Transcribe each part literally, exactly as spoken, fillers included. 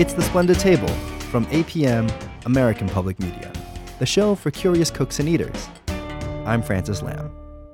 It's The Splendid Table from A P M, American Public Media, the show for curious cooks and eaters. I'm Francis Lam.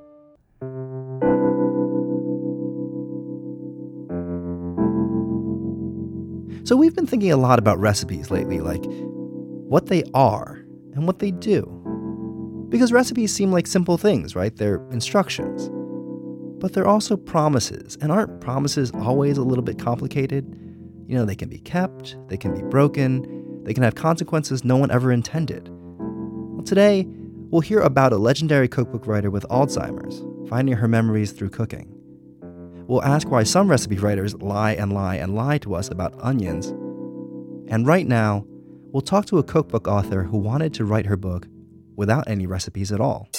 So we've been thinking a lot about recipes lately, like what they are and what they do. Because recipes seem like simple things, right? They're instructions. But they're also promises, and aren't promises always a little bit complicated? You know, they can be kept, they can be broken, they can have consequences no one ever intended. Well, today, we'll hear about a legendary cookbook writer with Alzheimer's, finding her memories through cooking. We'll ask why some recipe writers lie and lie and lie to us about onions. And right now, we'll talk to a cookbook author who wanted to write her book without any recipes at all.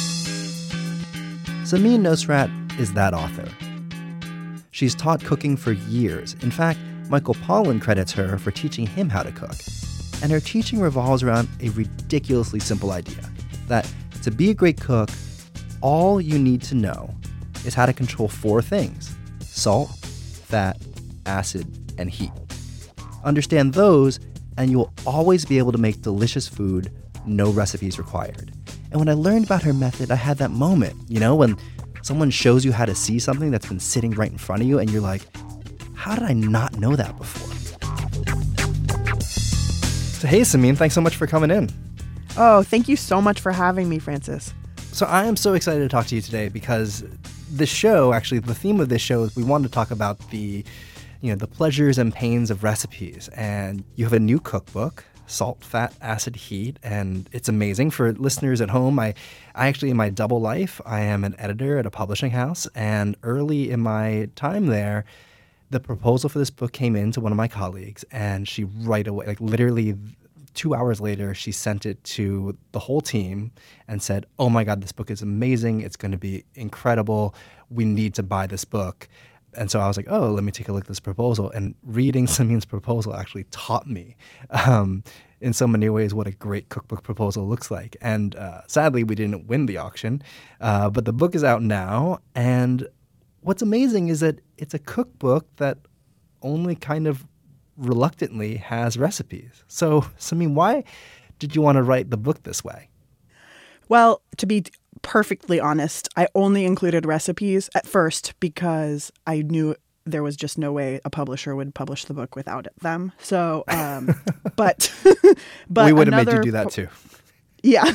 Samin Nosrat is that author. She's taught cooking for years. In fact, Michael Pollan credits her for teaching him how to cook. And her teaching revolves around a ridiculously simple idea, that to be a great cook, all you need to know is how to control four things: salt, fat, acid, and heat. Understand those, and you'll always be able to make delicious food, no recipes required. And when I learned about her method, I had that moment, you know, when someone shows you how to see something that's been sitting right in front of you, and you're like, how did I not know that before? So hey, Samin, thanks so much for coming in. Oh, thank you so much for having me, Francis. So I am so excited to talk to you today because this show, actually, the theme of this show is we want to talk about the, you know, the pleasures and pains of recipes. And you have a new cookbook, Salt, Fat, Acid, Heat, and it's amazing. For listeners at home, I, I actually, in my double life, I am an editor at a publishing house. And early in my time there, the proposal for this book came in to one of my colleagues, and she right away, like literally two hours later, she sent it to the whole team and said, oh my God, this book is amazing. It's going to be incredible. We need to buy this book. And so I was like, oh, let me take a look at this proposal. And reading Samin's proposal actually taught me um, in so many ways what a great cookbook proposal looks like. And uh, sadly, we didn't win the auction, uh, but the book is out now. And what's amazing is that it's a cookbook that only kind of reluctantly has recipes. So, Samin, why did you want to write the book this way? Well, to be perfectly honest, I only included recipes at first because I knew there was just no way a publisher would publish the book without them. So, um, but, but we would have made another you do that too. Yeah.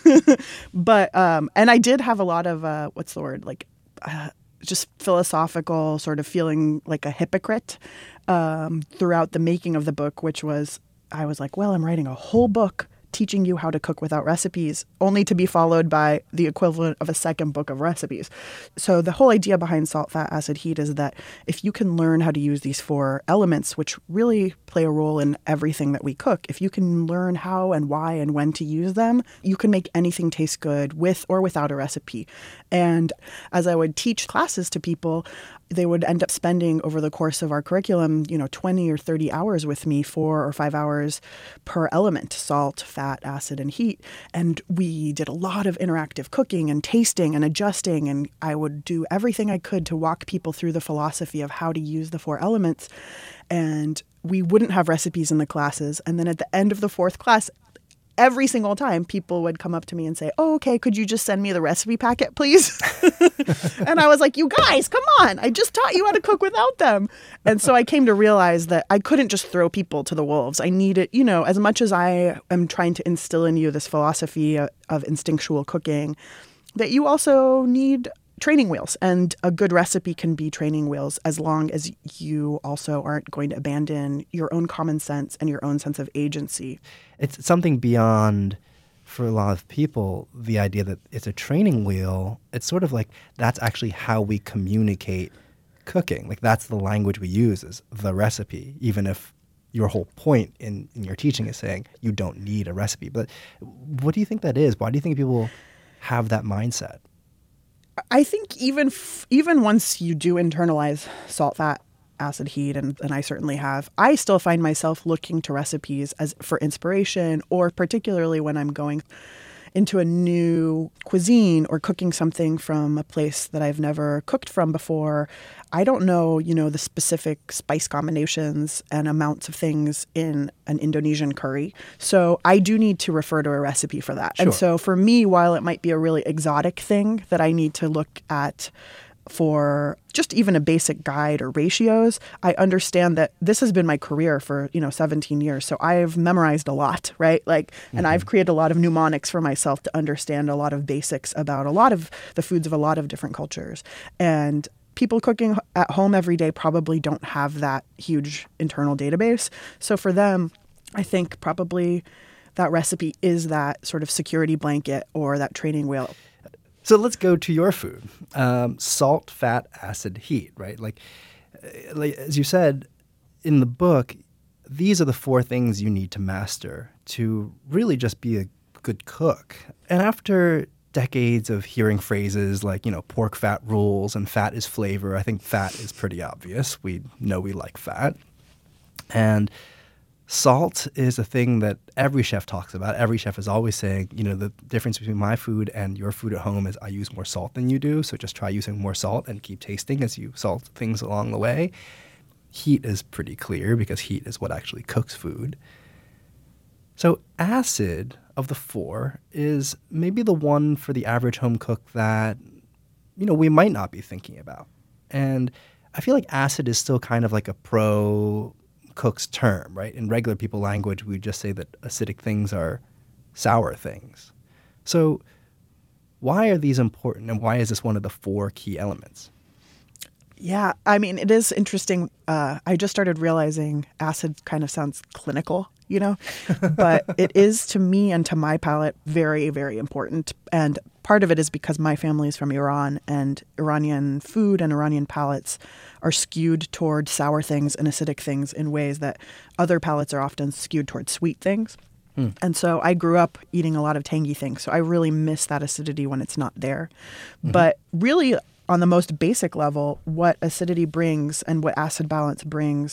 But, um, and I did have a lot of, uh, what's the word? Like, uh, just philosophical, sort of feeling like a hypocrite um, throughout the making of the book, which was, I was like, well, I'm writing a whole book teaching you how to cook without recipes, only to be followed by the equivalent of a second book of recipes. So the whole idea behind Salt, Fat, Acid, Heat is that if you can learn how to use these four elements, which really play a role in everything that we cook, if you can learn how and why and when to use them, you can make anything taste good with or without a recipe. And as I would teach classes to people, they would end up spending over the course of our curriculum, you know, twenty or thirty hours with me, four or five hours per element: salt, fat, acid, and heat. And we did a lot of interactive cooking and tasting and adjusting. And I would do everything I could to walk people through the philosophy of how to use the four elements. And we wouldn't have recipes in the classes. And then at the end of the fourth class, every single time, people would come up to me and say, oh, okay, could you just send me the recipe packet, please? And I was like, you guys, come on. I just taught you how to cook without them. And so I came to realize that I couldn't just throw people to the wolves. I needed, you know, as much as I am trying to instill in you this philosophy of, of instinctual cooking, that you also need training wheels. And a good recipe can be training wheels as long as you also aren't going to abandon your own common sense and your own sense of agency. It's something beyond, for a lot of people, the idea that it's a training wheel. It's sort of like that's actually how we communicate cooking. Like that's the language we use, is the recipe, even if your whole point in, in your teaching is saying you don't need a recipe. But what do you think that is? Why do you think people have that mindset? I think even f- even once you do internalize salt, fat, acid, heat, and, and I certainly have, I still find myself looking to recipes as for inspiration, or particularly when I'm going into a new cuisine or cooking something from a place that I've never cooked from before, I don't know, you know, the specific spice combinations and amounts of things in an Indonesian curry. So I do need to refer to a recipe for that. Sure. And so for me, while it might be a really exotic thing that I need to look at for just even a basic guide or ratios, I understand that this has been my career for, you know, seventeen years. So I've memorized a lot, right? Like, mm-hmm. and I've created a lot of mnemonics for myself to understand a lot of basics about a lot of the foods of a lot of different cultures. And people cooking at home every day probably don't have that huge internal database. So for them, I think probably that recipe is that sort of security blanket or that training wheel. So let's go to your food. Um, salt, fat, acid, heat, right? Like, like, as you said in the book, these are the four things you need to master to really just be a good cook. And after decades of hearing phrases like, you know, pork fat rules and fat is flavor, I think fat is pretty obvious. We know we like fat. And salt is a thing that every chef talks about. Every chef is always saying, you know, the difference between my food and your food at home is I use more salt than you do. So just try using more salt and keep tasting as you salt things along the way. Heat is pretty clear because heat is what actually cooks food. So acid of the four is maybe the one for the average home cook that, you know, we might not be thinking about. And I feel like acid is still kind of like a pro cook's term, right? In regular people language, we just say that acidic things are sour things. So why are these important and why is this one of the four key elements? Yeah, I mean, it is interesting. Uh, I just started realizing acid kind of sounds clinical, you know, but it is to me and to my palate very, very important. And part of it is because my family is from Iran and Iranian food and Iranian palates are skewed toward sour things and acidic things in ways that other palates are often skewed toward sweet things. Hmm. And so I grew up eating a lot of tangy things. So I really miss that acidity when it's not there. Mm-hmm. But really, on the most basic level, what acidity brings and what acid balance brings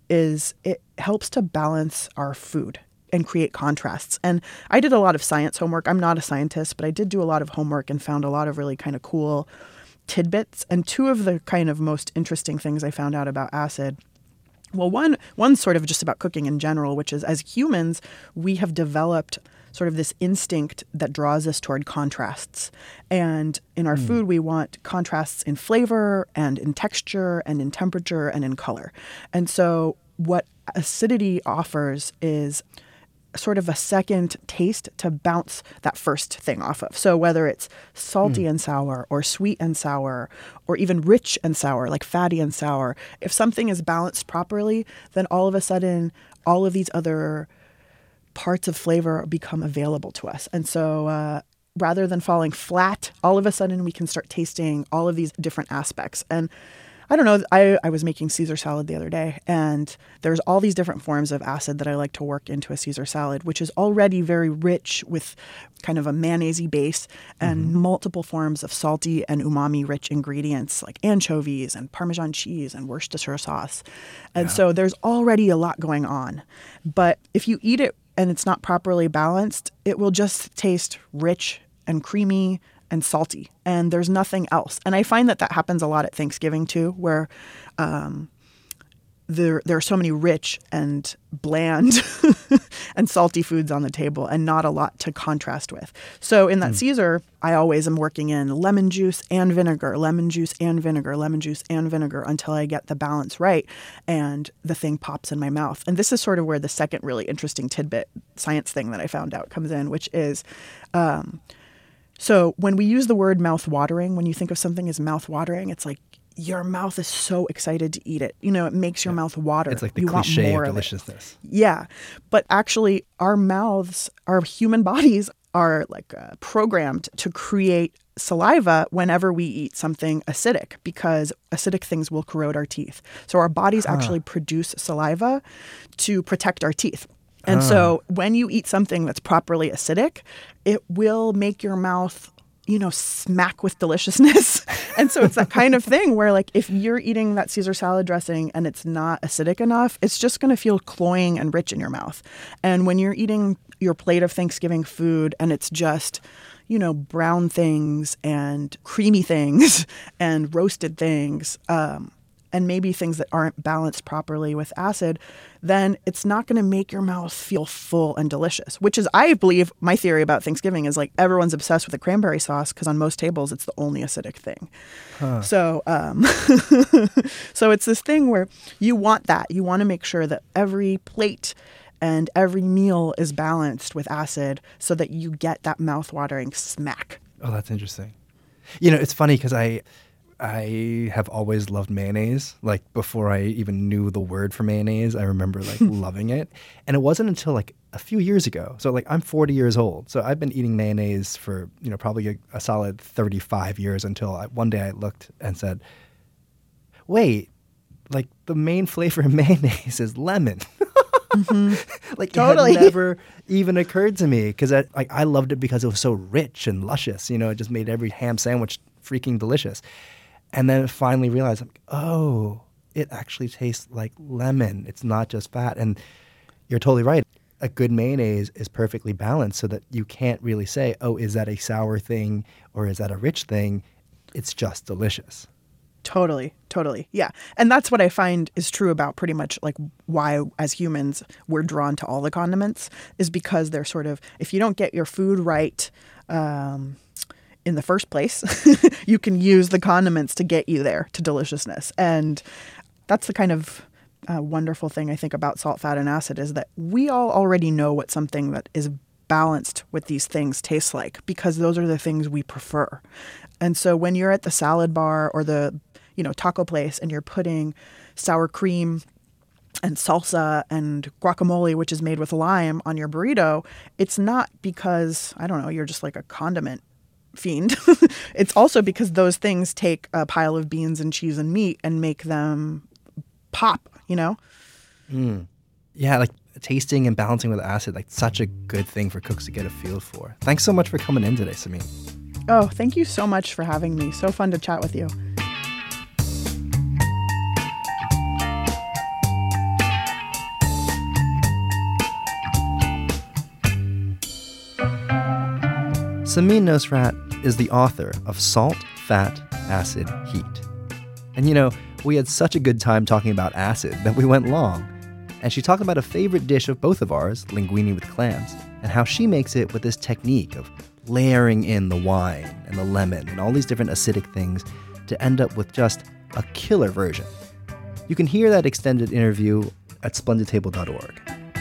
is it helps to balance our food and create contrasts. And I did a lot of science homework. I'm not a scientist, but I did do a lot of homework and found a lot of really kind of cool tidbits. And two of the kind of most interesting things I found out about acid, well, one one's sort of just about cooking in general, which is as humans, we have developed sort of this instinct that draws us toward contrasts. And in our mm. food, we want contrasts in flavor and in texture and in temperature and in color. And so what acidity offers is sort of a second taste to bounce that first thing off of. So whether it's salty mm. and sour or sweet and sour or even rich and sour, like fatty and sour, if something is balanced properly, then all of a sudden all of these other parts of flavor become available to us. And so uh, rather than falling flat, all of a sudden we can start tasting all of these different aspects. And I don't know, I, I was making Caesar salad the other day, and there's all these different forms of acid that I like to work into a Caesar salad, which is already very rich with kind of a mayonnaise-y base and mm-hmm. multiple forms of salty and umami-rich ingredients like anchovies and Parmesan cheese and Worcestershire sauce. And yeah. so there's already a lot going on. But if you eat it and it's not properly balanced, it will just taste rich and creamy and salty, and there's nothing else. And I find that that happens a lot at Thanksgiving too, where um, there there are so many rich and bland and salty foods on the table and not a lot to contrast with. So in that mm. Caesar, I always am working in lemon juice and vinegar, lemon juice and vinegar, lemon juice and vinegar until I get the balance right and the thing pops in my mouth. And this is sort of where the second really interesting tidbit science thing that I found out comes in, which is um, so when we use the word mouth-watering, when you think of something as mouth-watering, it's like your mouth is so excited to eat it. You know, it makes your yeah. mouth water. It's like the you cliche want more of deliciousness. Of yeah. But actually, our mouths, our human bodies are like uh, programmed to create saliva whenever we eat something acidic because acidic things will corrode our teeth. So our bodies huh. actually produce saliva to protect our teeth. And uh. so when you eat something that's properly acidic, it will make your mouth, you know, smack with deliciousness And so it's that kind of thing where, like, if you're eating that Caesar salad dressing and it's not acidic enough, it's just going to feel cloying and rich in your mouth. And when you're eating your plate of Thanksgiving food and it's just, you know, brown things and creamy things and roasted things, um, and maybe things that aren't balanced properly with acid, then it's not going to make your mouth feel full and delicious, which is, I believe, my theory about Thanksgiving is like everyone's obsessed with the cranberry sauce because on most tables it's the only acidic thing. Huh. So, um, so it's this thing where you want that. You want to make sure that every plate and every meal is balanced with acid so that you get that mouth-watering smack. Oh, that's interesting. You know, it's funny because I... I have always loved mayonnaise. Like before I even knew the word for mayonnaise, I remember like loving it. And it wasn't until like a few years ago. So like I'm forty years old. So I've been eating mayonnaise for, you know, probably a, a solid thirty-five years until I, one day I looked and said, wait, like the main flavor of mayonnaise is lemon. Mm-hmm. Like totally. It had never even occurred to me because I, like, I loved it because it was so rich and luscious. You know, it just made every ham sandwich freaking delicious. And then finally realized, like, oh, it actually tastes like lemon. It's not just fat. And you're totally right. A good mayonnaise is perfectly balanced so that you can't really say, oh, is that a sour thing or is that a rich thing? It's just delicious. Totally, totally. Yeah. And that's what I find is true about pretty much like why as humans we're drawn to all the condiments is because they're sort of, if you don't get your food right, um, in the first place, you can use the condiments to get you there to deliciousness. And that's the kind of uh, wonderful thing I think about salt, fat, and acid is that we all already know what something that is balanced with these things tastes like because those are the things we prefer. And so when you're at the salad bar or the, you know, taco place and you're putting sour cream and salsa and guacamole, which is made with lime, on your burrito, it's not because, I don't know, you're just like a condiment fiend. It's also because those things take a pile of beans and cheese and meat and make them pop, you know? Mm. Yeah, like tasting and balancing with acid, like such a good thing for cooks to get a feel for. Thanks so much for coming in today, Samin. Oh, thank you so much for having me. So fun to chat with you. Samin Nosrat is the author of Salt, Fat, Acid, Heat. And you know, we had such a good time talking about acid that we went long. And she talked about a favorite dish of both of ours, linguine with clams, and how she makes it with this technique of layering in the wine and the lemon and all these different acidic things to end up with just a killer version. You can hear that extended interview at splendid table dot org.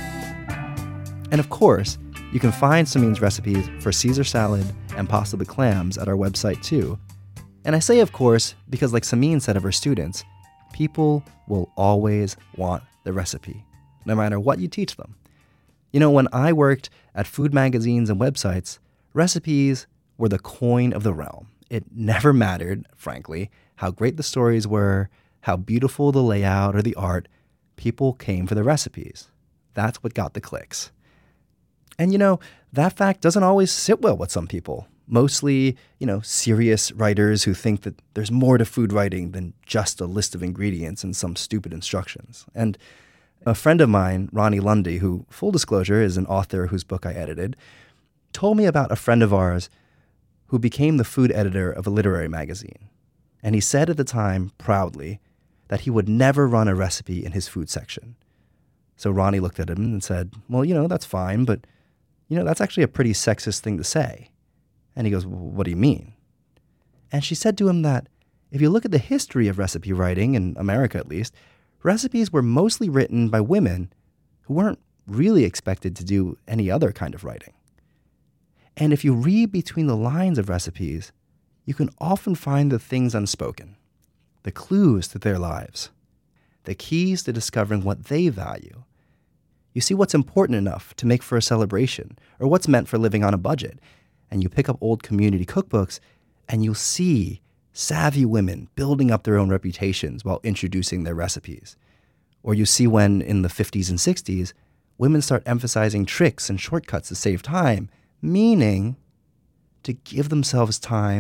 And of course, you can find Samin's recipes for Caesar salad and possibly clams at our website too. And I say of course because like Samin said of her students, people will always want the recipe, no matter what you teach them. You know, when I worked at food magazines and websites, recipes were the coin of the realm. It never mattered, frankly, how great the stories were, how beautiful the layout or the art. People came for the recipes. That's what got the clicks. And, you know, that fact doesn't always sit well with some people. Mostly, you know, serious writers who think that there's more to food writing than just a list of ingredients and some stupid instructions. And a friend of mine, Ronnie Lundy, who, full disclosure, is an author whose book I edited, told me about a friend of ours who became the food editor of a literary magazine. And he said at the time, proudly, that he would never run a recipe in his food section. So Ronnie looked at him and said, well, you know, that's fine, but you know, that's actually a pretty sexist thing to say. And he goes, well, what do you mean? And she said to him that if you look at the history of recipe writing, in America at least, recipes were mostly written by women who weren't really expected to do any other kind of writing. And if you read between the lines of recipes, you can often find the things unspoken, the clues to their lives, the keys to discovering what they value. You see what's important enough to make for a celebration, or what's meant for living on a budget, and you pick up old community cookbooks, and you'll see savvy women building up their own reputations while introducing their recipes. Or you see when, in the fifties and sixties, women start emphasizing tricks and shortcuts to save time, meaning to give themselves time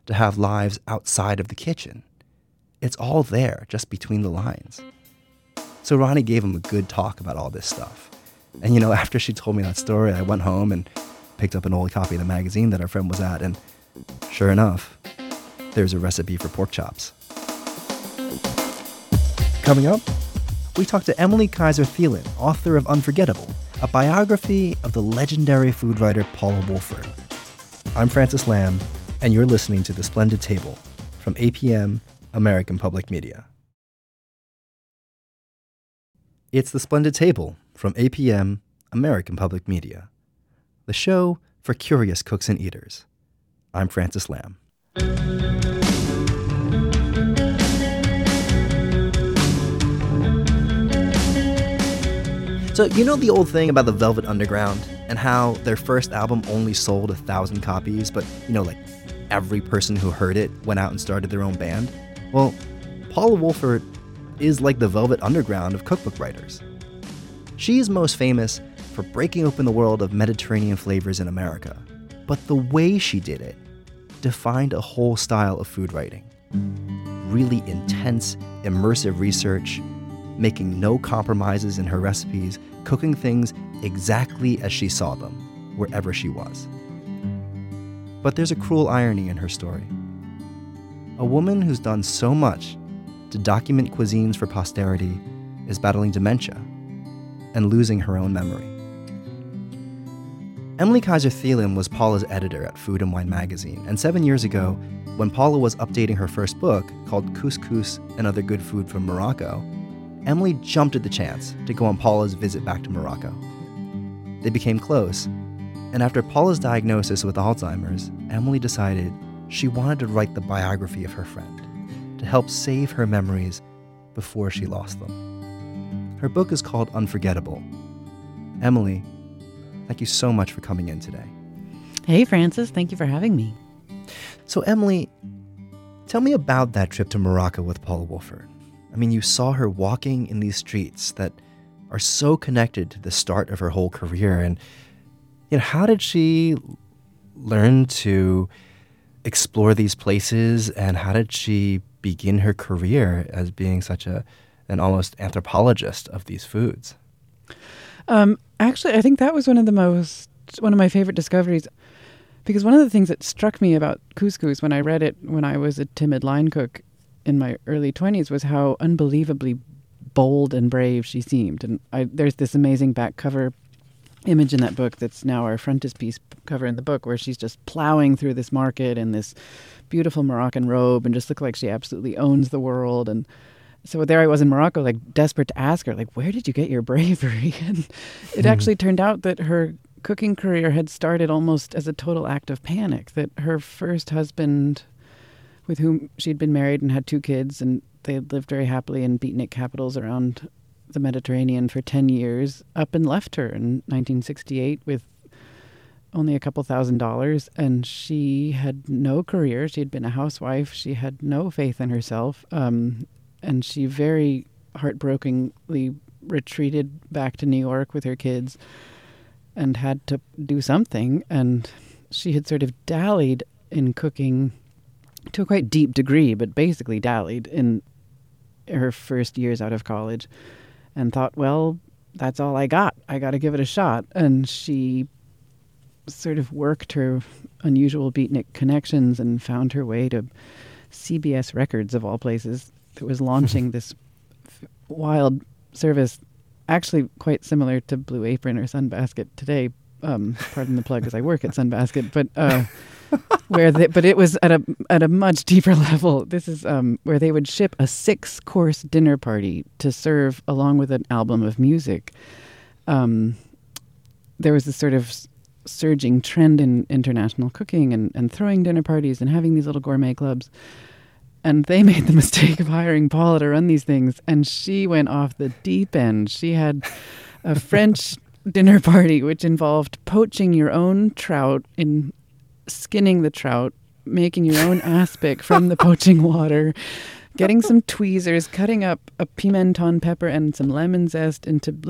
to have lives outside of the kitchen. It's all there, just between the lines. So Ronnie gave him a good talk about all this stuff. And, you know, after she told me that story, I went home and picked up an old copy of the magazine that our friend was at, and sure enough, there's a recipe for pork chops. Coming up, we talk to Emily Kaiser Thielen, author of Unforgettable, a biography of the legendary food writer Paula Woolford. I'm Francis Lam, and you're listening to The Splendid Table from A P M, American Public Media. It's The Splendid Table from A P M, American Public Media, the show for curious cooks and eaters. I'm Francis Lam. So, you know the old thing about the Velvet Underground and how their first album only sold a thousand copies, but, you know, like every person who heard it went out and started their own band? Well, Paula Woolford is like the Velvet Underground of cookbook writers. She is most famous for breaking open the world of Mediterranean flavors in America, but the way she did it defined a whole style of food writing. Really intense, immersive research, making no compromises in her recipes, cooking things exactly as she saw them, wherever she was. But there's a cruel irony in her story. A woman who's done so much to document cuisines for posterity is battling dementia and losing her own memory. Emily Kaiser Thielen was Paula's editor at Food and Wine magazine, and seven years ago, when Paula was updating her first book called Couscous and Other Good Food from Morocco, Emily jumped at the chance to go on Paula's visit back to Morocco. They became close, and after Paula's diagnosis with Alzheimer's, Emily decided she wanted to write the biography of her friend to help save her memories before she lost them. Her book is called Unforgettable. Emily, thank you so much for coming in today. Hey, Francis. Thank you for having me. So, Emily, tell me about that trip to Morocco with Paula Woolford. I mean, you saw her walking in these streets that are so connected to the start of her whole career. And, you know, how did she learn to explore these places, and how did she begin her career as being such a an almost anthropologist of these foods? Um, actually, I think that was one of the most, one of my favorite discoveries, because one of the things that struck me about couscous when I read it when I was a timid line cook in my early twenties was how unbelievably bold and brave she seemed. And I, there's this amazing back cover image in that book that's now our frontispiece cover in the book, where she's just plowing through this market in this beautiful Moroccan robe and just looked like she absolutely owns the world. And so there I was in Morocco, like desperate to ask her, like, where did you get your bravery? And it actually turned out that her cooking career had started almost as a total act of panic, that her first husband, with whom she'd been married and had two kids, and they had lived very happily in beatnik capitals around the Mediterranean for ten years, up and left her in nineteen sixty-eight with only a couple thousand dollars. And she had no career. She had been a housewife. She had no faith in herself. Um, and she very heartbrokenly retreated back to New York with her kids and had to do something. And she had sort of dallied in cooking to a quite deep degree, but basically dallied in her first years out of college, and thought, well, that's all I got. I got to give it a shot. And she sort of worked her unusual beatnik connections and found her way to C B S Records, of all places, that was launching this f- wild service, actually quite similar to Blue Apron or Sunbasket today. Um, pardon the plug, because I work at Sunbasket, but uh, where they, but it was at a at a much deeper level. This is um, where they would ship a six-course dinner party to serve along with an album of music. Um, there was this sort of surging trend in international cooking and, and throwing dinner parties and having these little gourmet clubs. And they made the mistake of hiring Paula to run these things, and she went off the deep end. She had a French dinner party which involved poaching your own trout, in skinning the trout, making your own aspic from the poaching water, getting some tweezers, cutting up a pimenton pepper and some lemon zest into little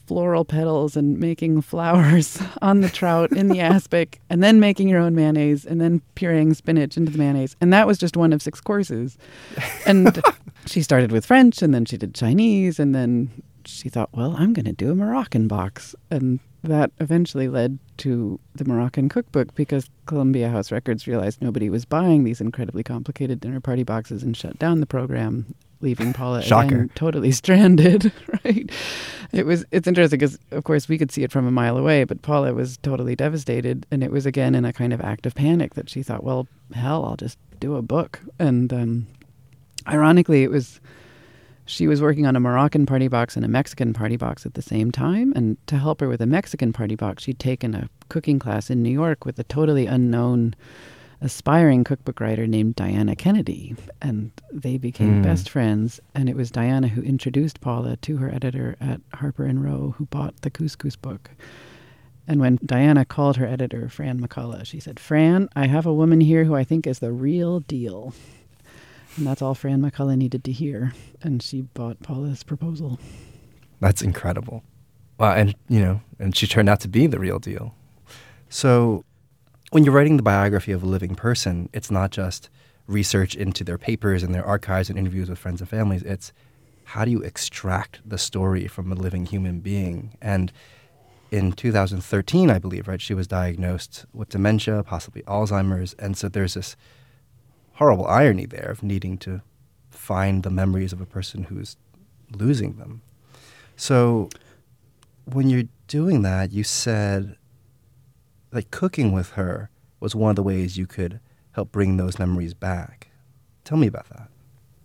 floral petals and making flowers on the trout in the aspic, and then making your own mayonnaise, and then pureeing spinach into the mayonnaise. And that was just one of six courses. And she started with French, and then she did Chinese, and then she thought, well, I'm going to do a Moroccan box. And that eventually led to the Moroccan cookbook, because Columbia House Records realized nobody was buying these incredibly complicated dinner party boxes and shut down the program, leaving Paula again totally stranded, right? It was, it's interesting because, of course, we could see it from a mile away, but Paula was totally devastated. And it was, again, in a kind of act of panic that she thought, well, hell, I'll just do a book. And um, ironically, it was, she was working on a Moroccan party box and a Mexican party box at the same time. And to help her with a Mexican party box, she'd taken a cooking class in New York with a totally unknown aspiring cookbook writer named Diana Kennedy, and they became mm. best friends. And it was Diana who introduced Paula to her editor at Harper and Row, who bought the couscous book. And when Diana called her editor, Fran McCullough, she said, "Fran, I have a woman here who I think is the real deal." And that's all Fran McCullough needed to hear. And she bought Paula's proposal. That's incredible. Wow, and you know, and she turned out to be the real deal. So when you're writing the biography of a living person, it's not just research into their papers and their archives and interviews with friends and families. It's how do you extract the story from a living human being? And in two thousand thirteen, I believe, right, she was diagnosed with dementia, possibly Alzheimer's. And so there's this horrible irony there of needing to find the memories of a person who's losing them. So when you're doing that, you said like cooking with her was one of the ways you could help bring those memories back. Tell me about that.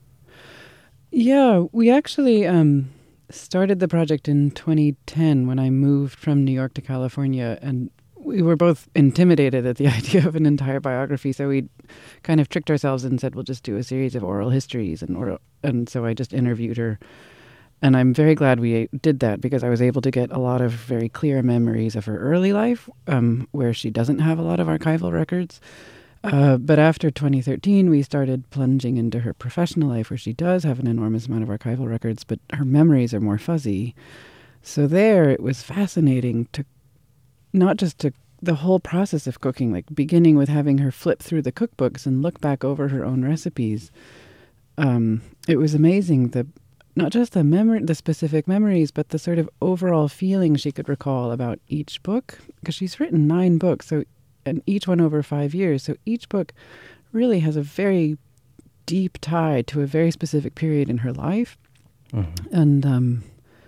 Yeah, we actually um, started the project in twenty ten when I moved from New York to California, and we were both intimidated at the idea of an entire biography, so we kind of tricked ourselves and said, we'll just do a series of oral histories. And oral, and so I just interviewed her. And I'm very glad we did that, because I was able to get a lot of very clear memories of her early life, um, where she doesn't have a lot of archival records. Uh, but after twenty thirteen, we started plunging into her professional life, where she does have an enormous amount of archival records, but her memories are more fuzzy. So there, it was fascinating to not just to the whole process of cooking, like beginning with having her flip through the cookbooks and look back over her own recipes. Um, it was amazing, the not just the memory, the specific memories, but the sort of overall feeling she could recall about each book, because she's written nine books, so and each one over five years. So each book really has a very deep tie to a very specific period in her life. Mm-hmm. And um,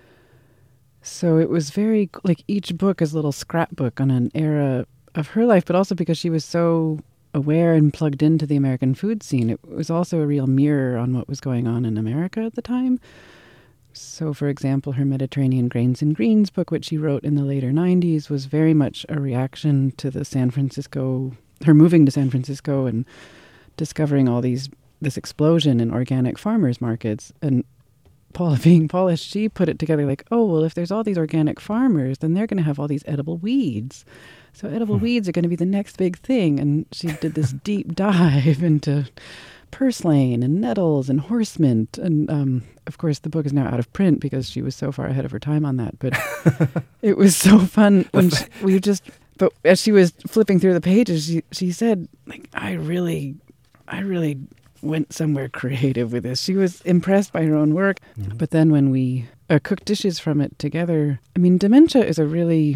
so it was very, like each book is a little scrapbook on an era of her life, but also because she was so aware and plugged into the American food scene, it was also a real mirror on what was going on in America at the time. So, for example, her Mediterranean Grains and Greens book, which she wrote in the later nineties, was very much a reaction to the San Francisco, her moving to San Francisco and discovering all these, this explosion in organic farmers markets. And Paula, being Polish, she put it together like, oh, well, if there's all these organic farmers, then they're going to have all these edible weeds. So edible hmm. weeds are going to be the next big thing. And she did this deep dive into purslane and nettles and horse mint. And, um, of course, the book is now out of print because she was so far ahead of her time on that. But it was so fun when she, we just, but as she was flipping through the pages, she, she said, like, I really, I really went somewhere creative with this. She was impressed by her own work. Mm-hmm. But then when we uh, cooked dishes from it together, I mean, dementia is a really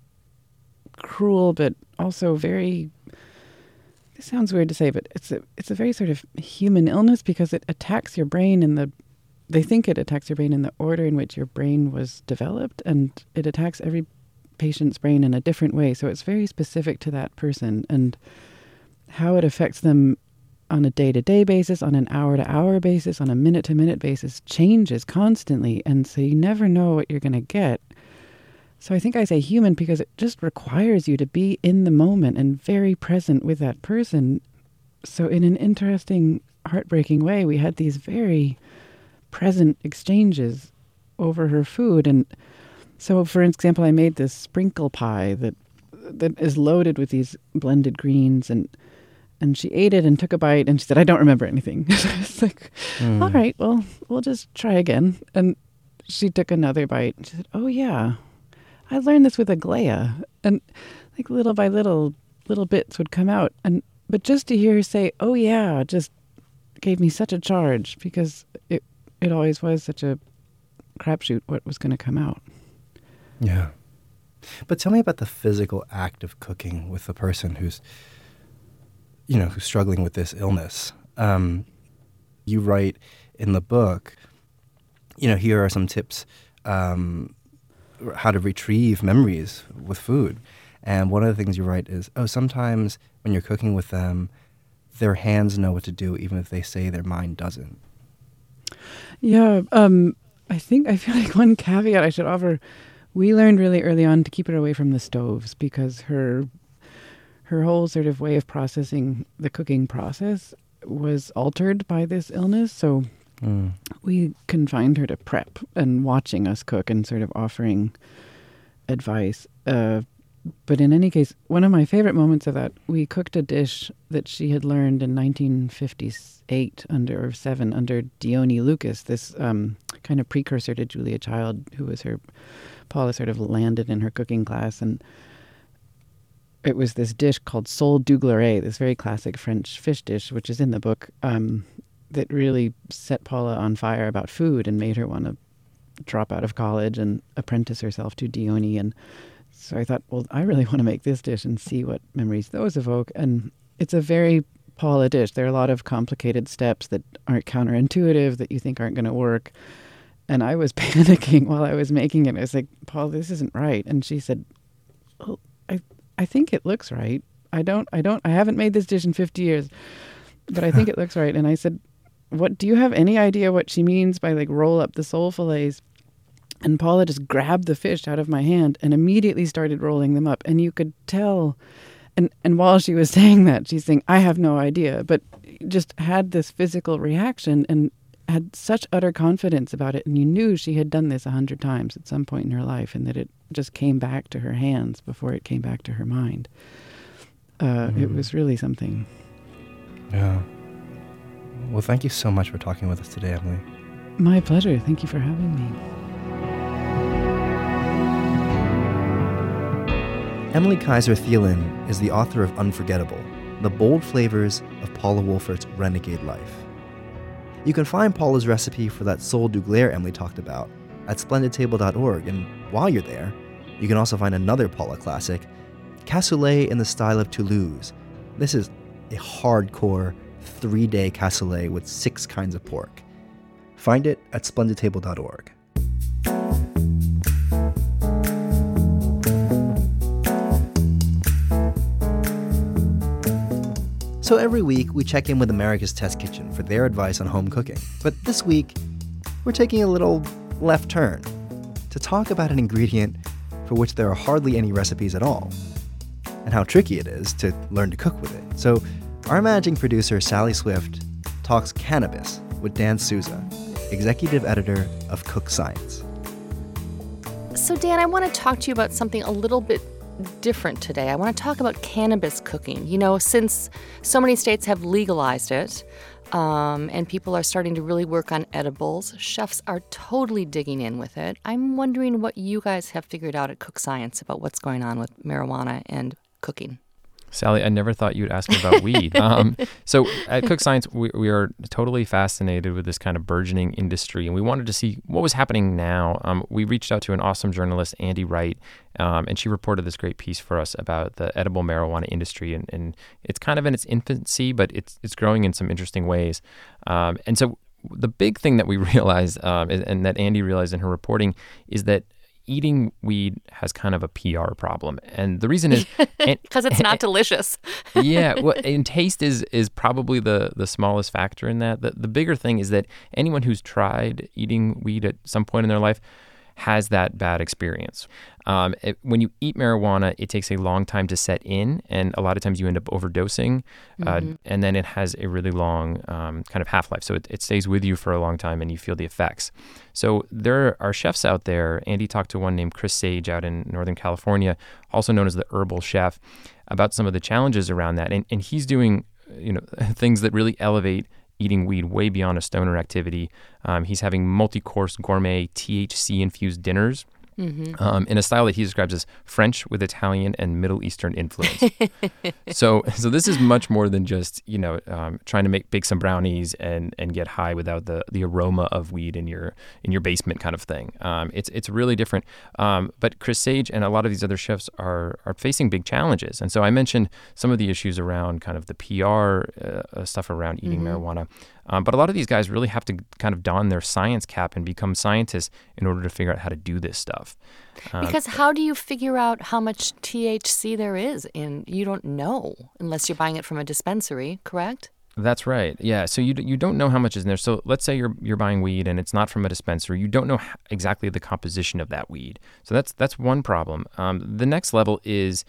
cruel, but also very, it sounds weird to say, but it's a, it's a very sort of human illness because it attacks your brain in the, they think it attacks your brain in the order in which your brain was developed, and it attacks every patient's brain in a different way. So it's very specific to that person, and how it affects them on a day-to-day basis, on an hour-to-hour basis, on a minute-to-minute basis changes constantly. And so you never know what you're going to get. So I think I say human because it just requires you to be in the moment and very present with that person. So in an interesting, heartbreaking way, we had these very present exchanges over her food. And so, for example, I made this sprinkle pie that that is loaded with these blended greens, and and she ate it and took a bite, and she said, I don't remember anything. It's like, mm. all right, well, we'll just try again. And she took another bite. She said, "Oh yeah, I learned this with Aglaia," and like little by little, little bits would come out. And but just to hear her say, "Oh yeah," just gave me such a charge because it it always was such a crapshoot what was going to come out. Yeah. But tell me about the physical act of cooking with the person who's, you know, who's struggling with this illness. Um, you write in the book, you know, here are some tips um, how to retrieve memories with food. And one of the things you write is, oh, sometimes when you're cooking with them, their hands know what to do, even if they say their mind doesn't. Yeah, um, I think, I feel like one caveat I should offer, we learned really early on to keep her away from the stoves because her her whole sort of way of processing the cooking process was altered by this illness. So mm. we confined her to prep and watching us cook and sort of offering advice. Uh, but in any case, one of my favorite moments of that, we cooked a dish that she had learned in nineteen fifty-eight under or seven under Dione Lucas, this um, kind of precursor to Julia Child, who was her Paula sort of landed in her cooking class, and it was this dish called sole du gloret, this very classic French fish dish, which is in the book, um, that really set Paula on fire about food and made her want to drop out of college and apprentice herself to Dione. And so I thought, well, I really want to make this dish and see what memories those evoke. And it's a very Paula dish. There are a lot of complicated steps that aren't counterintuitive, that you think aren't going to work. And I was panicking while I was making it. I was like, Paul, this isn't right. And she said, well, I I think it looks right. I don't, I don't, I haven't made this dish in fifty years, but I think it looks right. And I said, what, do you have any idea what she means by like roll up the sole fillets? And Paula just grabbed the fish out of my hand and immediately started rolling them up. And you could tell, and, and while she was saying that, she's saying, I have no idea, but just had this physical reaction and had such utter confidence about it, and you knew she had done this a hundred times at some point in her life, and that it just came back to her hands before it came back to her mind. Uh, mm. It was really something. Yeah. Well, thank you so much for talking with us today, Emily. My pleasure. Thank you for having me. Emily Kaiser Thielen is the author of Unforgettable, The Bold Flavors of Paula Wolfert's Renegade Life. You can find Paula's recipe for that sole du gloret Emily talked about at splendid table dot org, and while you're there, you can also find another Paula classic, cassoulet in the style of Toulouse. This is a hardcore three-day cassoulet with six kinds of pork. Find it at splendid table dot org. So every week, we check in with America's Test Kitchen for their advice on home cooking. But this week, we're taking a little left turn to talk about an ingredient for which there are hardly any recipes at all, and how tricky it is to learn to cook with it. So our managing producer, Sally Swift, talks cannabis with Dan Souza, executive editor of Cook Science. So Dan, I want to talk to you about something a little bit different today. I want to talk about cannabis cooking. You know, since so many states have legalized it, um, and people are starting to really work on edibles, chefs are totally digging in with it. I'm wondering what you guys have figured out at Cook Science about what's going on with marijuana and cooking. Sally, I never thought you'd ask me about weed. Um, so at Cook Science, we, we are totally fascinated with this kind of burgeoning industry, and we wanted to see what was happening now. Um, we reached out to an awesome journalist, Andy Wright, um, and she reported this great piece for us about the edible marijuana industry, and, and it's kind of in its infancy, but it's it's growing in some interesting ways. Um, and so the big thing that we realized, um, is, and that Andy realized in her reporting, is that eating weed has kind of a P R problem. And the reason is because it's not delicious. Yeah, well, and taste is is probably the the smallest factor in that. The, the bigger thing is that anyone who's tried eating weed at some point in their life has that bad experience. Um, it, when you eat marijuana, it takes a long time to set in, and a lot of times you end up overdosing, uh, mm-hmm. and then it has a really long um, kind of half-life. So it, it stays with you for a long time, and you feel the effects. So there are chefs out there. Andy talked to one named Chris Sage out in Northern California, also known as the Herbal Chef, about some of the challenges around that. And, and he's doing, you know, things that really elevate eating weed way beyond a stoner activity. Um, he's having multi-course gourmet T H C-infused dinners. Mm-hmm. Um, in a style that he describes as French with Italian and Middle Eastern influence. so, so this is much more than just you know um, trying to make bake some brownies and, and get high without the, the aroma of weed in your in your basement kind of thing. Um, it's it's really different. Um, but Chris Sage and a lot of these other chefs are are facing big challenges. And so I mentioned some of the issues around kind of the P R uh, stuff around eating mm-hmm. marijuana. Um, but a lot of these guys really have to kind of don their science cap and become scientists in order to figure out how to do this stuff. Um, because how do you figure out how much T H C there is in? You don't know unless you're buying it from a dispensary, correct? That's right. Yeah. So you you don't know how much is in there. So let's say you're you're buying weed and it's not from a dispensary. You don't know exactly the composition of that weed. So that's that's one problem. Um, the next level is,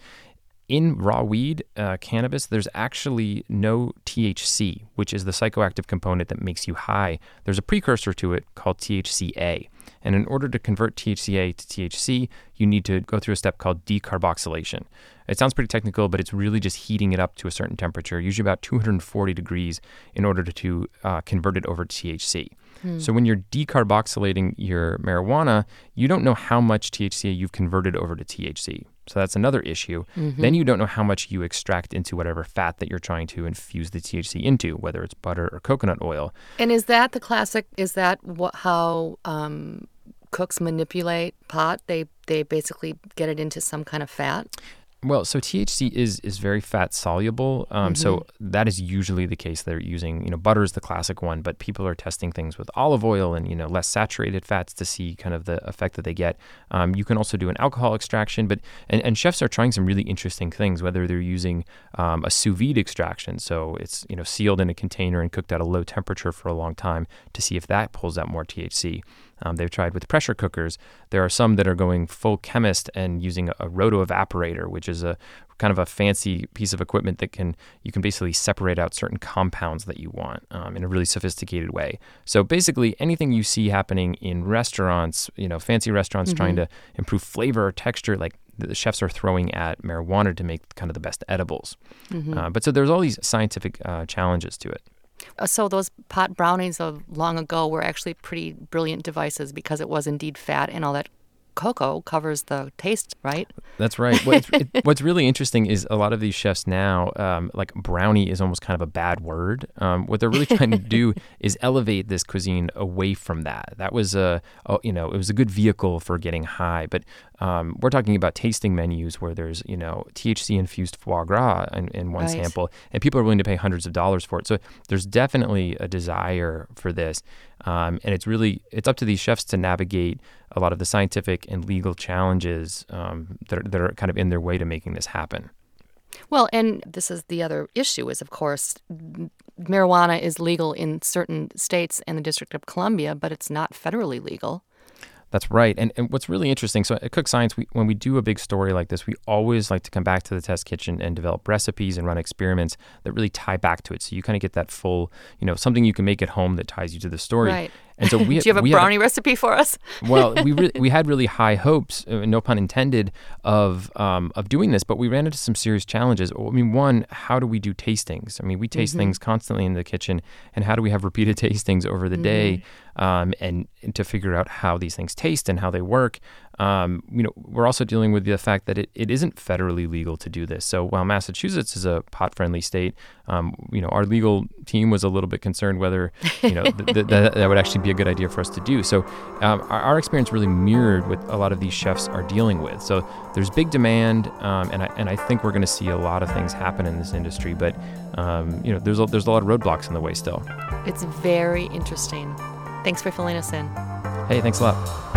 in raw weed, uh, cannabis, there's actually no T H C, which is the psychoactive component that makes you high. There's a precursor to it called T H C A. And in order to convert T H C A to T H C, you need to go through a step called decarboxylation. It sounds pretty technical, but it's really just heating it up to a certain temperature, usually about two hundred forty degrees, in order to uh, convert it over to T H C. Hmm. So when you're decarboxylating your marijuana, you don't know how much T H C A you've converted over to T H C. So that's another issue. Mm-hmm. Then you don't know how much you extract into whatever fat that you're trying to infuse the T H C into, whether it's butter or coconut oil. And is that the classic, is that what, how um, cooks manipulate pot? They they basically get it into some kind of fat? Well, so T H C is is very fat soluble. Um, mm-hmm. So that is usually the case. They're using, you know, butter is the classic one, but people are testing things with olive oil and, you know, less saturated fats to see kind of the effect that they get. Um, you can also do an alcohol extraction, but and, and chefs are trying some really interesting things, whether they're using um, a sous vide extraction. So it's, you know, sealed in a container and cooked at a low temperature for a long time to see if that pulls out more T H C. Um, they've tried with pressure cookers. There are some that are going full chemist and using a, a roto evaporator, which is a kind of a fancy piece of equipment that can you can basically separate out certain compounds that you want um, in a really sophisticated way. So basically, anything you see happening in restaurants, you know, fancy restaurants mm-hmm. trying to improve flavor or texture, like the chefs are throwing at marijuana to make kind of the best edibles. Mm-hmm. Uh, but so there's all these scientific uh, challenges to it. So those pot brownies of long ago were actually pretty brilliant devices because it was indeed fat and all that cocoa covers the taste, right? That's right. What's, it, what's really interesting is a lot of these chefs now, um, like brownie is almost kind of a bad word. Um, what they're really trying to do is elevate this cuisine away from that. That was a, a you know, it was a good vehicle for getting high, but um, we're talking about tasting menus where there's, you know, T H C infused foie gras in, in one right. sample, and people are willing to pay hundreds of dollars for it. So there's definitely a desire for this. Um, and it's really, it's up to these chefs to navigate a lot of the scientific and legal challenges um, that, are, that are kind of in their way to making this happen. Well, and this is the other issue is, of course, marijuana is legal in certain states and the District of Columbia, but it's not federally legal. That's right. And, and what's really interesting, so at Cook Science, we, when we do a big story like this, we always like to come back to the test kitchen and develop recipes and run experiments that really tie back to it. So you kind of get that full, you know, something you can make at home that ties you to the story. Right. And so we, do you have a we brownie had, recipe for us? Well, we re- we had really high hopes, uh, no pun intended, of um, of doing this, but we ran into some serious challenges. I mean, one, how do we do tastings? I mean, we taste mm-hmm. things constantly in the kitchen, and how do we have repeated tastings over the mm-hmm. day, um, and, and to figure out how these things taste and how they work? Um, you know, we're also dealing with the fact that it, it isn't federally legal to do this. So while Massachusetts is a pot-friendly state, um, you know, our legal team was a little bit concerned whether, you know, th- th- that, that would actually be a good idea for us to do. So um, our, our experience really mirrored what a lot of these chefs are dealing with. So there's big demand, um, and I and I think we're going to see a lot of things happen in this industry. But um, you know, there's a, there's a lot of roadblocks in the way still. It's very interesting. Thanks for filling us in. Hey, thanks a lot.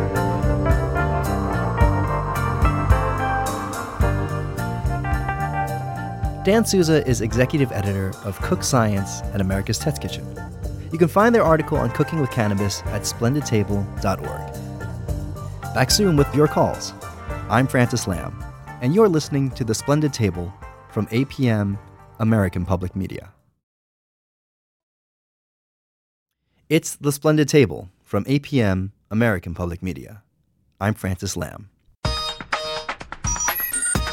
Dan Souza is executive editor of Cook Science at America's Test Kitchen. You can find their article on cooking with cannabis at splendid table dot org. Back soon with your calls. I'm Francis Lamb, and you're listening to The Splendid Table from A P M American Public Media. It's The Splendid Table from A P M American Public Media. I'm Francis Lamb.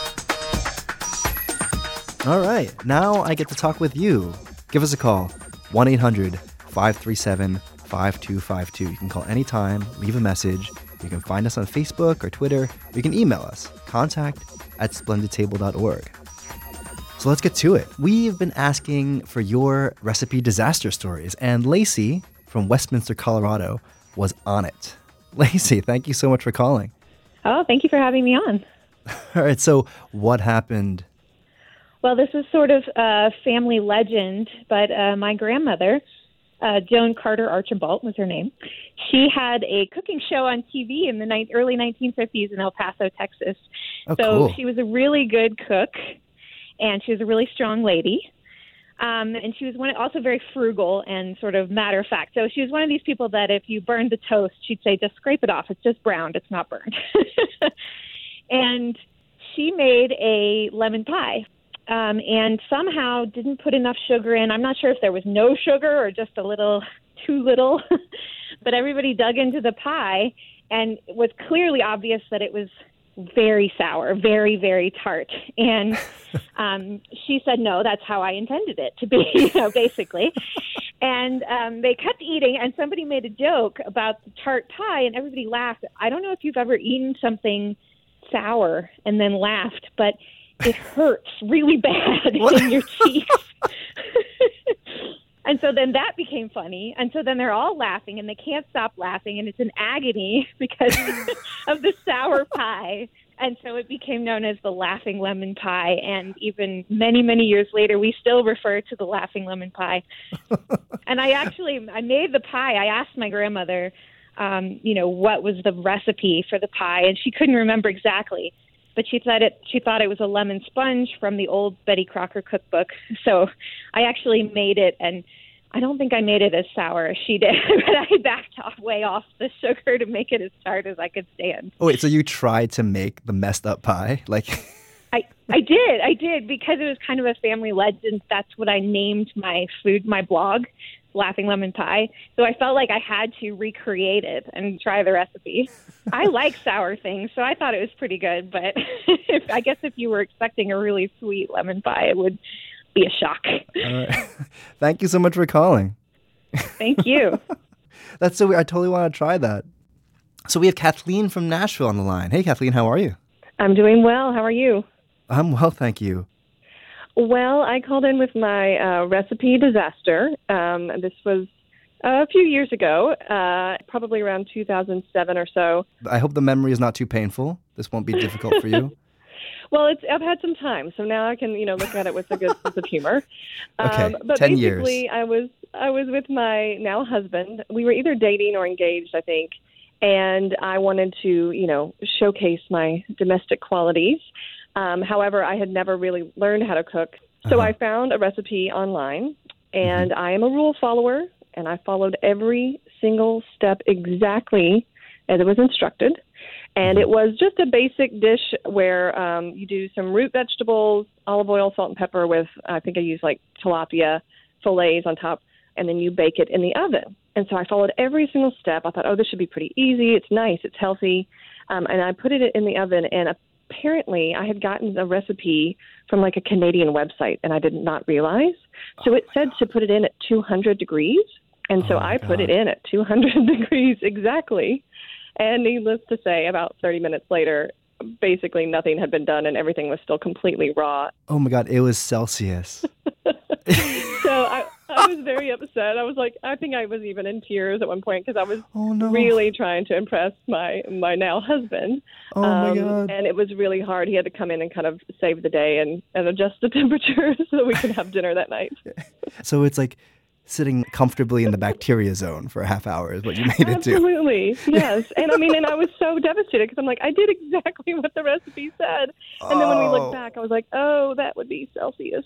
All right, now I get to talk with you. Give us a call, one eight hundred five three seven five two five two. You can call anytime, leave a message. You can find us on Facebook or Twitter. You can email us, contact at splendid table dot org. So let's get to it. We've been asking for your recipe disaster stories, and Lacey from Westminster, Colorado, was on it. Lacey, thank you so much for calling. Oh, thank you for having me on. All right, so what happened? Well, this is sort of a family legend, but uh, my grandmother, uh, Joan Carter Archibald was her name, she had a cooking show on T V in the ni- early nineteen fifties in El Paso, Texas. Oh, so cool. She was a really good cook, and she was a really strong lady. Um, and she was one also very frugal and sort of matter of fact. So she was one of these people that if you burned the toast, she'd say, just scrape it off. It's just browned. It's not burned. And she made a lemon pie um, and somehow didn't put enough sugar in. I'm not sure if there was no sugar or just a little too little, but everybody dug into the pie, and it was clearly obvious that it was very sour, very, very tart. And um, she said, no, that's how I intended it to be, you know, basically. And um, they kept eating, and somebody made a joke about the tart pie, and everybody laughed. I don't know if you've ever eaten something sour and then laughed, but it hurts really bad in your cheeks. And so then that became funny. And so then they're all laughing, and they can't stop laughing, and it's an agony because of the sour pie. And so it became known as the laughing lemon pie. And even many, many years later, we still refer to the laughing lemon pie. And I actually, I made the pie. I asked my grandmother, um, you know, what was the recipe for the pie, and she couldn't remember exactly. But she thought it. She thought it was a lemon sponge from the old Betty Crocker cookbook. So I actually made it, and I don't think I made it as sour as she did, but I backed off way off the sugar to make it as tart as I could stand. Oh, wait, so you tried to make the messed up pie? Like, I I did, I did, because it was kind of a family legend. That's what I named my food, my blog, Laughing Lemon Pie. So I felt like I had to recreate it and try the recipe. I like sour things, so I thought it was pretty good. But if, I guess if you were expecting a really sweet lemon pie, it would be a shock. All right. Thank you so much for calling. Thank you. That's so weird. I totally want to try that. So we have Kathleen from Nashville on the line. Hey, Kathleen, how are you? I'm doing well. How are you? I'm well, thank you. Well, I called in with my uh, recipe disaster. Um, this was a few years ago, uh, probably around two thousand seven or so. I hope the memory is not too painful. This won't be difficult for you. Well, it's I've had some time, so now I can you know look at it with a good sense of humor. Okay, um, but ten basically, years. I was I was with my now husband. We were either dating or engaged, I think. And I wanted to, you know, showcase my domestic qualities. Um, however, I had never really learned how to cook. So Uh-huh. I found a recipe online, and mm-hmm. I am a rule follower, and I followed every single step exactly as it was instructed. And it was just a basic dish where um, you do some root vegetables, olive oil, salt, and pepper with, I think I used like tilapia fillets on top, and then you bake it in the oven. And so I followed every single step. I thought, oh, this should be pretty easy. It's nice. It's healthy. Um, and I put it in the oven, and apparently I had gotten a recipe from like a Canadian website, and I did not realize. So oh it said God. to put it in at two hundred degrees. And so oh I put God. it in at two hundred degrees exactly. And needless to say, about thirty minutes later, basically nothing had been done, and everything was still completely raw. Oh my God, it was Celsius. So I, I was very upset. I was like, I think I was even in tears at one point because I was Oh no. really trying to impress my my now husband. Oh my Um, God. And it was really hard. He had to come in and kind of save the day and, and adjust the temperature so that we could have dinner that night. So it's like sitting comfortably in the bacteria zone for a half hour is what you made it do. Absolutely, yes. And I mean, and I was so devastated because I'm like, I did exactly what the recipe said. And then when we Oh. look back, I was like, oh, that would be Celsius.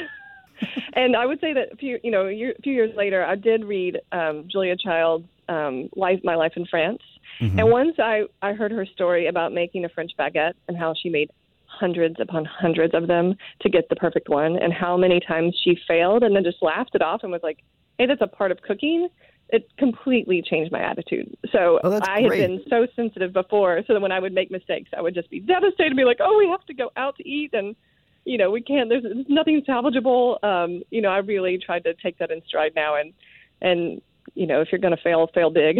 And I would say that a few, you know, a few years later, I did read um, Julia Child's um, Life, My Life in France. Mhm. And once I, I heard her story about making a French baguette and how she made hundreds upon hundreds of them to get the perfect one, and how many times she failed and then just laughed it off and was like, hey, that's a part of cooking. It completely changed my attitude. So Oh, that's I had great. been so sensitive before, so that when I would make mistakes, I would just be devastated and be like, oh, we have to go out to eat. And you know, we can't, there's, there's nothing salvageable. Um, you know, I really tried to take that in stride now. And, and you know, if you're going to fail, fail big.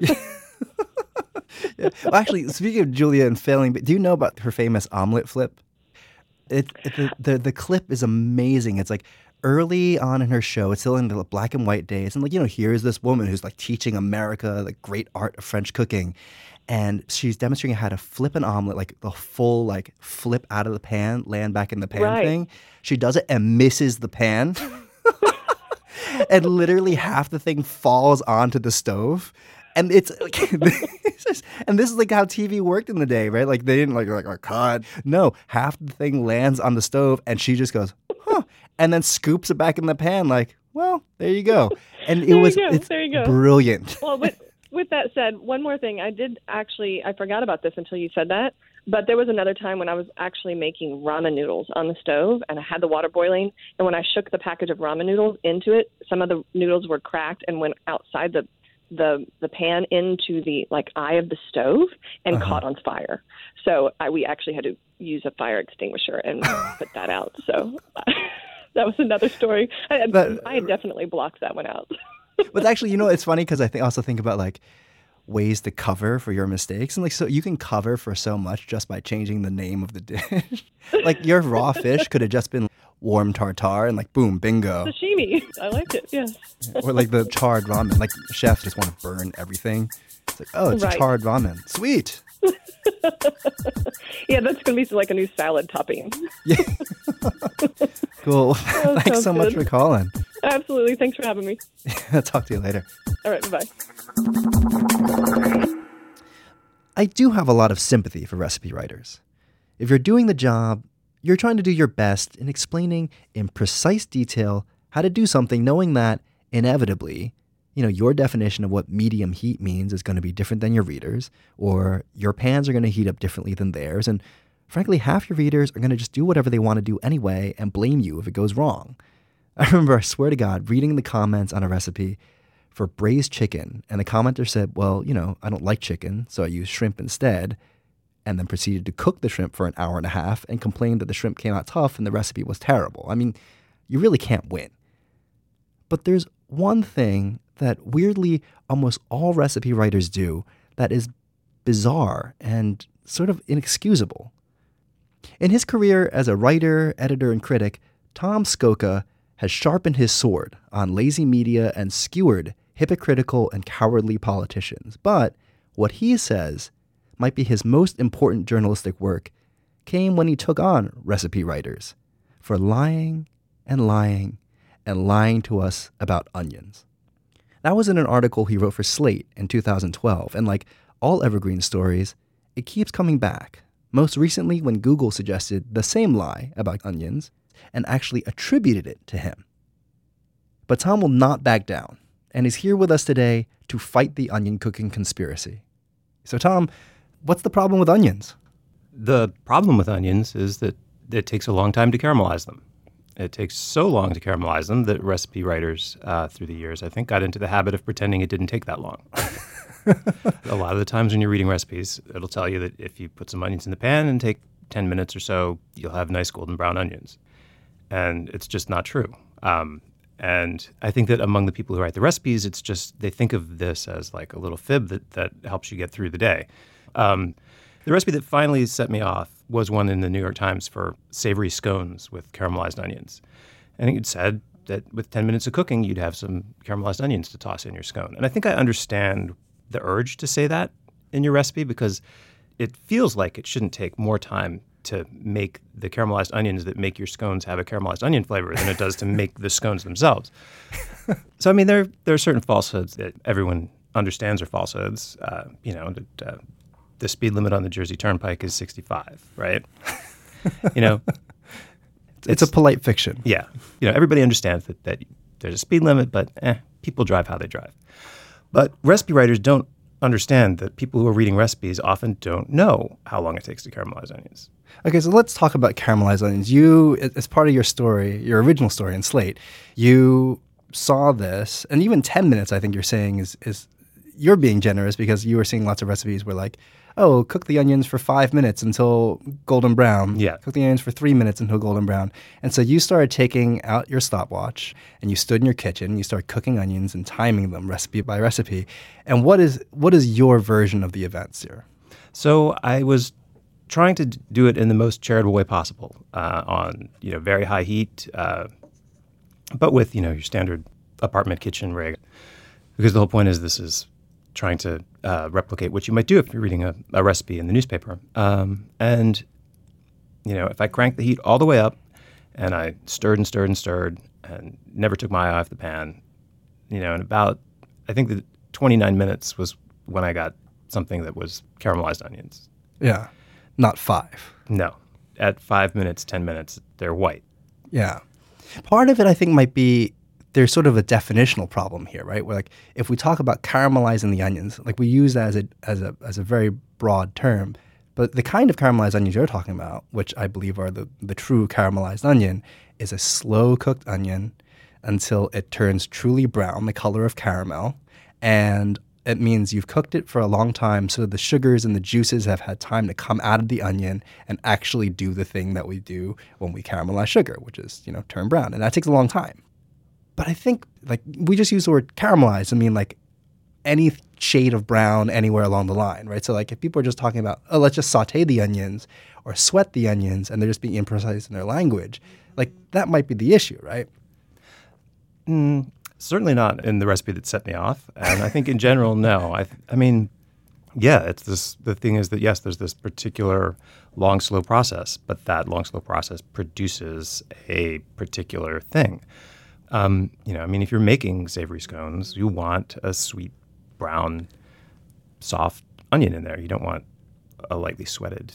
Yeah. Well, actually, speaking of Julia and failing, do you know about her famous omelet flip? It, it the, the the clip is amazing. It's like early on in her show. It's still in the black and white days, and like you know, here's this woman who's like teaching America the great art of French cooking, and she's demonstrating how to flip an omelet, like the full like flip out of the pan, land back in the pan Right. thing. She does it and misses the pan. And literally half the thing falls onto the stove. And it's, like, it's just, and this is like how T V worked in the day, right? Like they didn't like, like, oh, God. No, half the thing lands on the stove and she just goes, huh. And then scoops it back in the pan like, well, there you go. And it There you was, go, it's there you go. brilliant. Well, with, with that said, one more thing. I did actually, I forgot about this until you said that, but there was another time when I was actually making ramen noodles on the stove and I had the water boiling. And when I shook the package of ramen noodles into it, some of the noodles were cracked and went outside the the the pan into the like eye of the stove and Uh-huh. caught on fire. So I, we actually had to use a fire extinguisher and put that out. So that was another story. I, But- I definitely blocked that one out. But actually, you know, it's funny because I think also think about like ways to cover for your mistakes. And like, so you can cover for so much just by changing the name of the dish. Like your raw fish could have just been warm tartare and like, boom, bingo. Sashimi. I like it. Yes. Or like the charred ramen. Like chefs just want to burn everything. It's like, oh, it's Right. a charred ramen. Sweet. Yeah, that's going to be like a new salad topping. Yeah. Cool. Thanks sounds so much good. for calling. Absolutely. Thanks for having me. I'll talk to you later. All right. Bye-bye. I do have a lot of sympathy for recipe writers. If you're doing the job, you're trying to do your best in explaining in precise detail how to do something, knowing that inevitably, you know, your definition of what medium heat means is going to be different than your readers, or your pans are going to heat up differently than theirs. And frankly, half your readers are going to just do whatever they want to do anyway and blame you if it goes wrong. I remember, I swear to God, reading the comments on a recipe for braised chicken, and the commenter said, well, you know, I don't like chicken, so I use shrimp instead, and then proceeded to cook the shrimp for an hour and a half and complained that the shrimp came out tough and the recipe was terrible. I mean, you really can't win. But there's one thing that weirdly almost all recipe writers do that is bizarre and sort of inexcusable. In his career as a writer, editor, and critic, Tom Scocca has sharpened his sword on lazy media and skewered hypocritical and cowardly politicians. But what he says might be his most important journalistic work came when he took on recipe writers for lying and lying and lying to us about onions. That was in an article he wrote for Slate in two thousand twelve, and like all evergreen stories, it keeps coming back. Most recently when Google suggested the same lie about onions and actually attributed it to him. But Tom will not back down, and he's here with us today to fight the onion cooking conspiracy. So Tom, what's the problem with onions? The problem with onions is that it takes a long time to caramelize them. It takes so long to caramelize them that recipe writers uh, through the years, I think, got into the habit of pretending it didn't take that long. A lot of the times when you're reading recipes, it'll tell you that if you put some onions in the pan and take ten minutes or so, you'll have nice golden brown onions. And it's just not true. Um, and I think that among the people who write the recipes, it's just they think of this as like a little fib that, that helps you get through the day. Um, the recipe that finally set me off was one in the New York Times for savory scones with caramelized onions. I think it said that with ten minutes of cooking, you'd have some caramelized onions to toss in your scone. And I think I understand the urge to say that in your recipe because it feels like it shouldn't take more time to make the caramelized onions that make your scones have a caramelized onion flavor than it does to make the scones themselves. So, I mean, there, there are certain falsehoods that everyone understands are falsehoods. Uh, you know, that, uh, the speed limit on the Jersey Turnpike is sixty-five, right? You know, It's, it's a polite fiction. yeah. You know, everybody understands that, that there's a speed limit, but eh, people drive how they drive. But recipe writers don't understand that people who are reading recipes often don't know how long it takes to caramelize onions. Okay, so let's talk about caramelized onions. You, as part of your story, your original story in Slate, you saw this, and even ten minutes, I think you're saying, is, is you're being generous because you were seeing lots of recipes where like, oh, cook the onions for five minutes until golden brown. Yeah. Cook the onions for three minutes until golden brown. And so you started taking out your stopwatch and you stood in your kitchen, you started cooking onions and timing them recipe by recipe. And what is what is your version of the events here? So I was trying to do it in the most charitable way possible, uh, on you know very high heat, uh, but with you know your standard apartment kitchen rig. Because the whole point is this is trying to uh, replicate what you might do if you're reading a, a recipe in the newspaper. Um, and you know if I cranked the heat all the way up, and I stirred and stirred and stirred, and never took my eye off the pan, you know, in about I think the twenty-nine minutes was when I got something that was caramelized onions. Yeah. Not five. No. At five minutes, ten minutes, they're white. Yeah. Part of it, I think, might be there's sort of a definitional problem here, right? Where, like, if we talk about caramelizing the onions, like, we use that as a as a as a very broad term, but the kind of caramelized onions you're talking about, which I believe are the the true caramelized onion, is a slow cooked onion until it turns truly brown, the color of caramel, and it means you've cooked it for a long time so the sugars and the juices have had time to come out of the onion and actually do the thing that we do when we caramelize sugar, which is, you know, turn brown. And that takes a long time. But I think, like, we just use the word caramelize. I mean, like, any shade of brown anywhere along the line, right? So, like, if people are just talking about, oh, let's just saute the onions or sweat the onions, and they're just being imprecise in their language, like, that might be the issue, right? Mm. Certainly not in the recipe that set me off. And I think in general, no. I I mean, yeah, it's this, the thing is that, yes, there's this particular long, slow process, but that long, slow process produces a particular thing. Um, you know, I mean, if you're making savory scones, you want a sweet, brown, soft onion in there. You don't want a lightly sweated,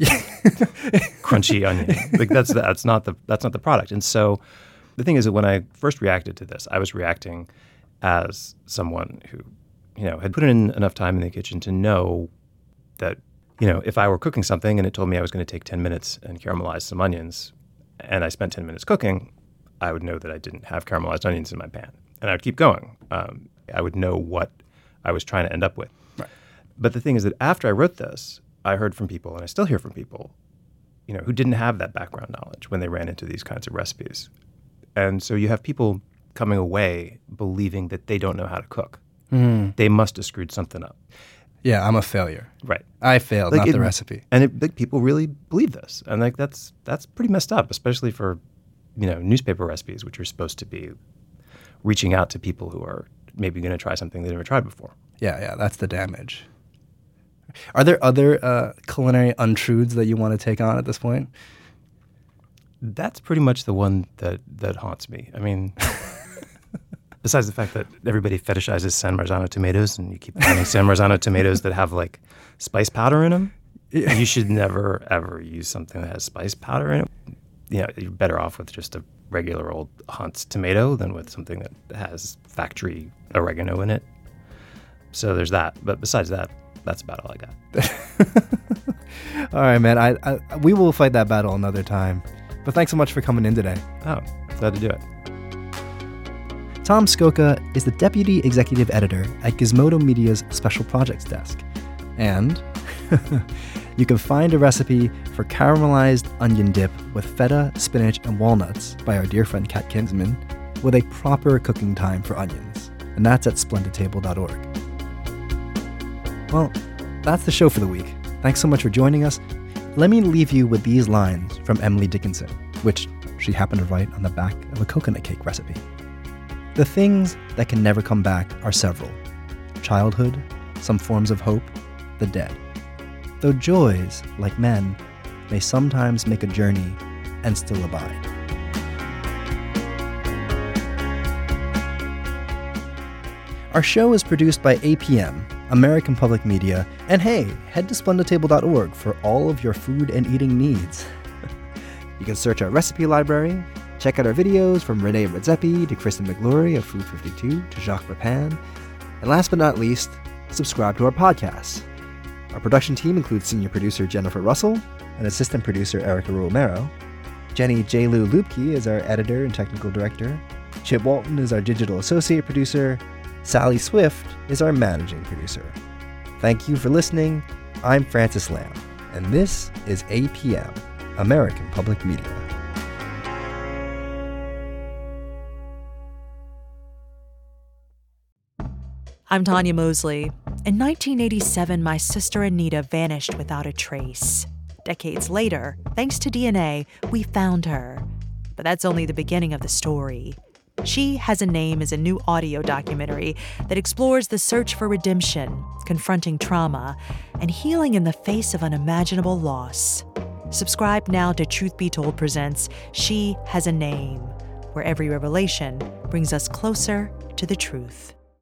crunchy onion. Like that's, that's not the, that's not the product. And so, the thing is that when I first reacted to this, I was reacting as someone who, you know, had put in enough time in the kitchen to know that, you know, if I were cooking something and it told me I was going to take ten minutes and caramelize some onions, and I spent ten minutes cooking, I would know that I didn't have caramelized onions in my pan. And I would keep going. Um, I would know what I was trying to end up with. Right. But the thing is that after I wrote this, I heard from people, and I still hear from people, you know, who didn't have that background knowledge when they ran into these kinds of recipes. And so you have people coming away believing that they don't know how to cook. Mm. They must have screwed something up. Yeah, I'm a failure. Right. I failed, like not it, the recipe. And it, like, people really believe this. And like that's that's pretty messed up, especially for, you know, newspaper recipes, which are supposed to be reaching out to people who are maybe going to try something they've never tried before. Yeah, yeah, that's the damage. Are there other uh, culinary untruths that you want to take on at this point? That's pretty much the one that, that haunts me. I mean, besides the fact that everybody fetishizes San Marzano tomatoes, and you keep finding San Marzano tomatoes that have like spice powder in them, you should never ever use something that has spice powder in it. You know, you're better off with just a regular old Hunt's tomato than with something that has factory oregano in it. So there's that. But besides that, that's about all I got. All right, man. I, I we will fight that battle another time. But thanks so much for coming in today. Oh, glad to do it. Tom Scocca is the Deputy Executive Editor at Gizmodo Media's Special Projects Desk. And you can find a recipe for caramelized onion dip with feta, spinach, and walnuts by our dear friend Kat Kinsman with a proper cooking time for onions. And that's at splendid table dot org. Well, that's the show for the week. Thanks so much for joining us. Let me leave you with these lines from Emily Dickinson, which she happened to write on the back of a coconut cake recipe. The things that can never come back are several. Childhood, some forms of hope, the dead. Though joys, like men, may sometimes make a journey and still abide. Our show is produced by A P M, American Public Media, and hey, head to splendid table dot org for all of your food and eating needs. You can search our recipe library, check out our videos from Renee Redzepi to Kristen McGlory of Food fifty-two to Jacques Rapin, and last but not least, subscribe to our podcasts. Our production team includes senior producer Jennifer Russell and assistant producer Erica Romero. Jenny J. Lou Lupke is our editor and technical director. Chip Walton is our digital associate producer. Sally Swift is our managing producer. Thank you for listening, I'm Francis Lamb, and this is A P M, American Public Media. I'm Tanya Mosley. In nineteen eighty-seven, my sister Anita vanished without a trace. Decades later, thanks to D N A, we found her. But that's only the beginning of the story. She Has a Name is a new audio documentary that explores the search for redemption, confronting trauma, and healing in the face of unimaginable loss. Subscribe now to Truth Be Told presents She Has a Name, where every revelation brings us closer to the truth.